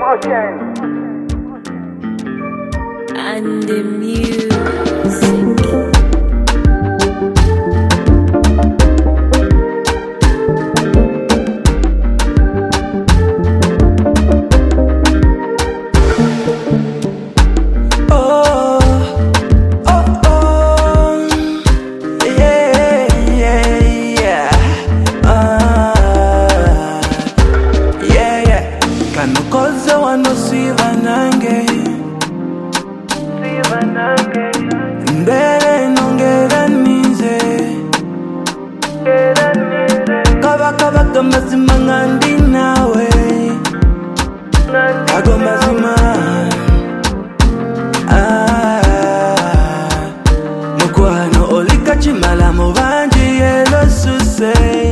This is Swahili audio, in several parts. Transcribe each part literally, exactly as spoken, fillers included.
And the music. Mbele nongera nize Kaba kaba kamazima ngandi nawe Kago mazima Mukwano olika chimala mubanji yelo suse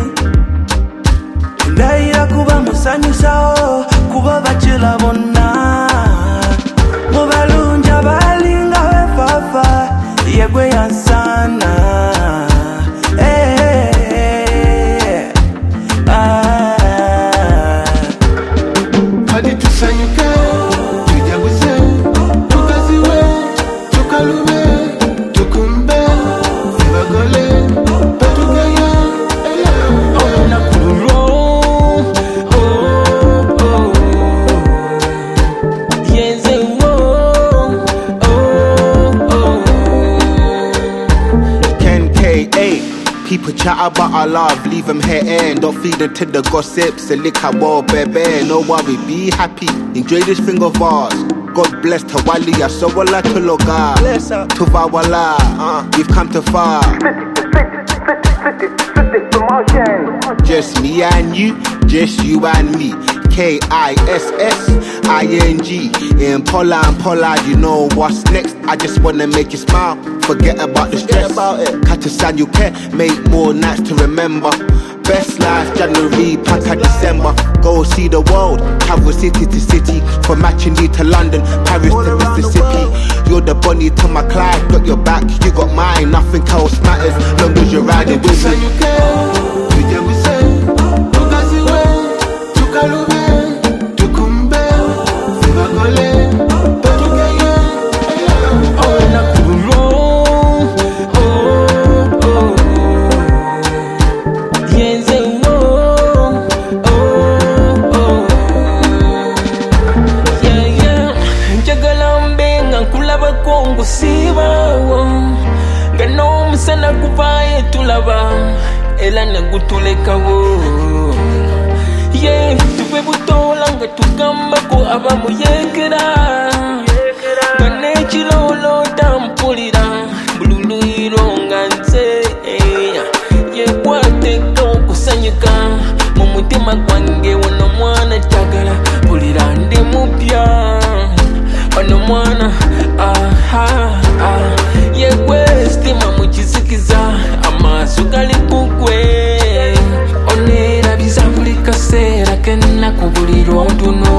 Ndaira kuba musanyu sao Kuba bachila bona Mubalunja balinga wefafa Yegwe yansana eh, eh, ah. Hadi tusanyuke, tujabuze, tukaziwe, tukalume, tukumbe, sibagole, petukeye, oh na kuro, oh oh, yenze wo, oh oh. ten K eight. People chat about our love, leave them hating. Don't feed into the gossips, and lick our wall, baby. No worry, be happy, enjoy this thing of ours. God bless Tawali, Asawala Tuloga, Tuvawala, uh, we've come too far. Just me and you, just you and me. K I S S I N G. In Pola and Pollard, you know what's next. I just wanna make you smile, forget about the stress. About it. Katasan, you care, make more nights to remember. Best life, January, Panta December. Go see the world, travel city to city. From Matchini to London, Paris all to Mississippi. You're the Bonnie to my Clyde, got your back, you got mine. Nothing else matters, long as you're riding with me. Gano msana kupaye tulaba ela nangutuleka wo yeah tupe butola nga tugamba ko abamu yekera gane chilolo tampulira bululu ironga nze ye kwate ko kusanyika mu mutima gwange wono mwana chagala pulira ndi mupya ono mwana aha ah yegwe stima muchizikiza amaso gali kugwe onera bizabulika sera kenna kubuliro ntuno